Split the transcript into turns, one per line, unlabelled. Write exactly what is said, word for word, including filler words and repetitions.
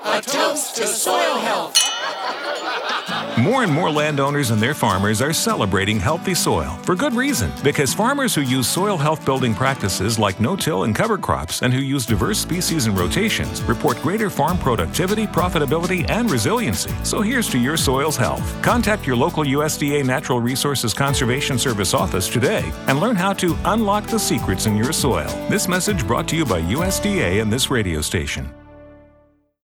A toast to soil health.
More and more landowners and their farmers are celebrating healthy soil for good reason, because farmers who use soil health building practices like no-till and cover crops and who use diverse species and rotations report greater farm productivity, profitability, and resiliency. So here's to your soil's health. Contact your local U S D A Natural Resources Conservation Service office today and learn how to unlock the secrets in your soil. This message brought to you by U S D A and this radio station.